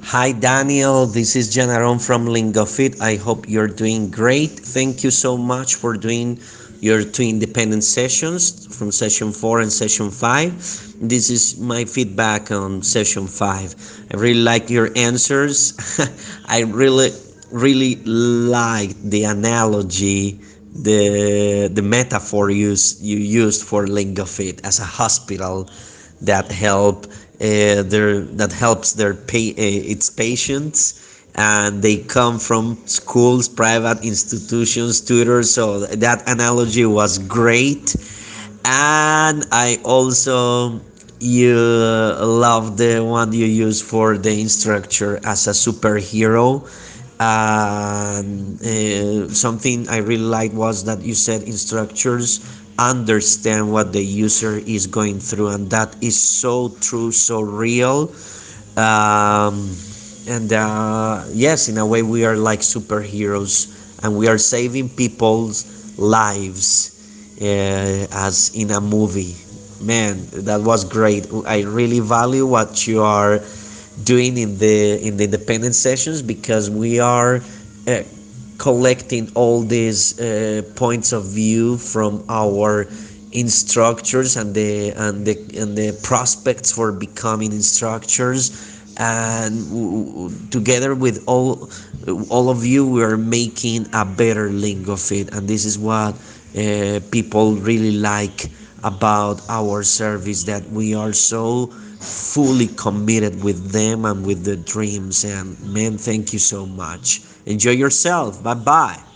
Hi Daniel, this is Janaron from LingoFit. I hope you're doing great. Thank you so much for doing your two independent sessions from session 4 and session 5. This is my feedback on session 5. I really like your answers. I really like the analogy, the metaphor you used for LingoFit as a hospital that helps its patients, and they come from schools, private institutions, tutors. So that analogy was great, and I also you love the one you use for the instructor as a superhero. And something I really liked was that you said instructors understand what the user is going through, and that is so true, so real. And yes, in a way, we are like superheroes, and we are saving people's lives as in a movie. Man, that was great. I really value what you are doing in the independent sessions, because we are uh, collecting all these points of view from our instructors and the prospects for becoming instructors, and together with all of you, we are making a better LingoFit, and this is what people really like about our service, that we are so fully committed with them and with the dreams. And man, thank you so much. Enjoy yourself. Bye bye.